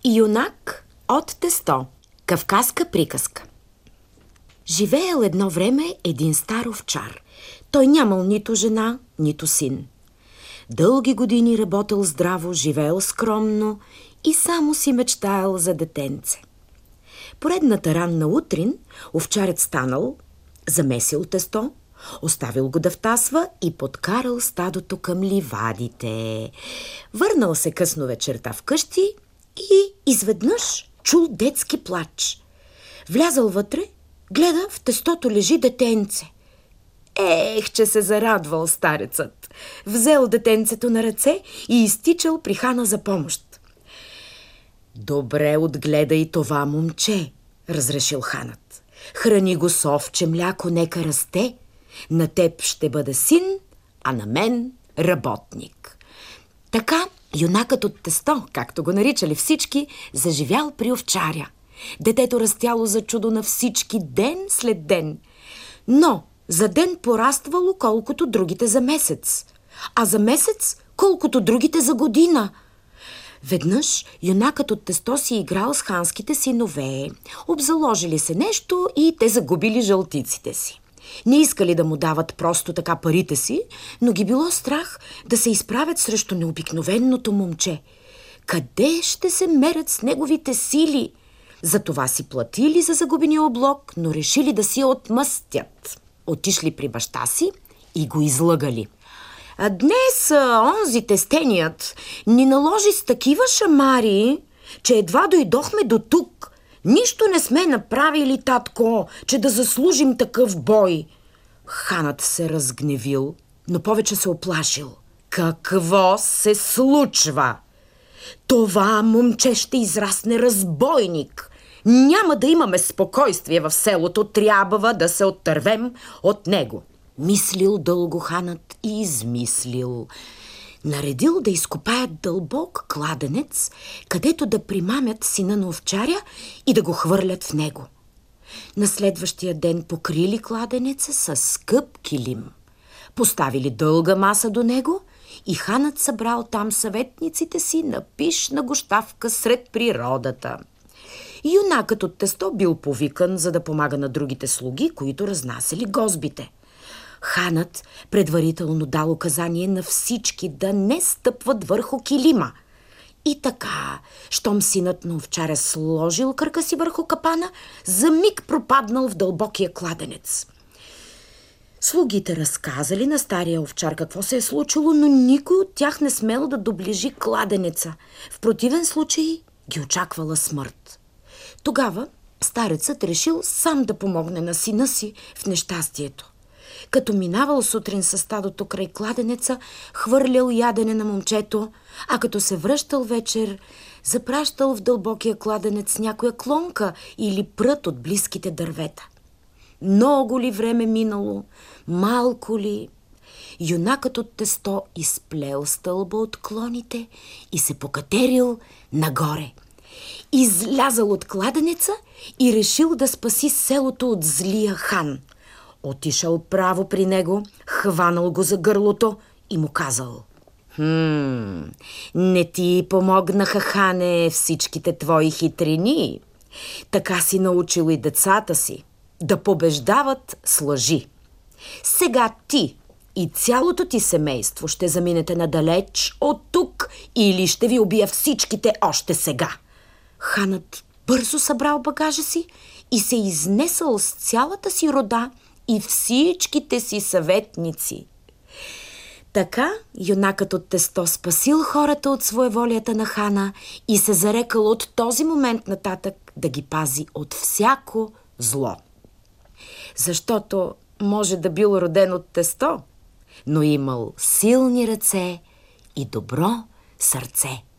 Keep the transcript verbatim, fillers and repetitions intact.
Юнак от тесто. Кавказска приказка. Живеел едно време един стар овчар. Той нямал нито жена, нито син. Дълги години работил здраво, живеел скромно и само си мечтаял за детенце. Поредната ранна утрин овчарят станал, замесил тесто, оставил го да втасва и подкарал стадото към ливадите. Върнал се късно вечерта вкъщи и изведнъж чул детски плач. Влязал вътре, гледа, в тестото лежи детенце. Ех, че се зарадвал старецът. Взел детенцето на ръце и изтичал при хана за помощ. Добре отгледай това момче, разрешил ханът. Храни го с овче мляко, нека расте. На теб ще бъде син, а на мен работник. Така юнакът от тесто, както го наричали всички, заживял при овчаря. Детето растяло за чудо на всички ден след ден. Но за ден пораствало колкото другите за месец, а за месец колкото другите за година. Веднъж юнакът от тесто си играл с ханските синове. Обзаложили се нещо и те загубили жълтиците си. Не искали да му дават просто така парите си, но ги било страх да се изправят срещу необикновеното момче. Къде ще се мерят с неговите сили? Затова си платили за загубения облог, но решили да си отмъстят. Отишли при баща си и го излъгали. А днес онзи тестеният ни наложи с такива шамари, че едва дойдохме до тук. Нищо не сме направили, татко, че да заслужим такъв бой. Ханът се разгневил, но повече се оплашил. Какво се случва? Това момче ще израсне разбойник. Няма да имаме спокойствие в селото, трябва да се оттървем от него. Мислил дълго ханът и измислил. Наредил да изкопаят дълбок кладенец, където да примамят сина на овчаря и да го хвърлят в него. На следващия ден покрили кладенеца с скъп килим. Поставили дълга маса до него и ханът събрал там съветниците си на пищна гощавка сред природата. Юнакът от тесто бил повикан, за да помага на другите слуги, които разнасяли гозбите. Ханът предварително дал указание на всички да не стъпват върху килима. И така, щом синът на овчаря сложил кръка си върху капана, за миг пропаднал в дълбокия кладенец. Слугите разказали на стария овчар какво се е случило, но никой от тях не смел да доближи кладенеца. В противен случай ги очаквала смърт. Тогава старецът решил сам да помогне на сина си в нещастието. Като минавал сутрин със стадото край кладенеца, хвърлял ядене на момчето, а като се връщал вечер, запращал в дълбокия кладенец някоя клонка или прът от близките дървета. Много ли време минало, малко ли, юнакът от тесто изплел стълба от клоните и се покатерил нагоре. Излязал от кладенеца и решил да спаси селото от злия хан. Отишъл право при него, хванал го за гърлото и му казал: «Хм, не ти помогнаха, хане, всичките твои хитрини. Така си научил и децата си да побеждават с лъжи. Сега ти и цялото ти семейство ще заминете надалеч от тук или ще ви убия всичките още сега». Ханът бързо събрал багажа си и се изнесъл с цялата си рода и всичките си съветници. Така юнакът от тесто спасил хората от своеволията на хана и се зарекал от този момент нататък да ги пази от всяко зло. Защото може да бил роден от тесто, но имал силни ръце и добро сърце.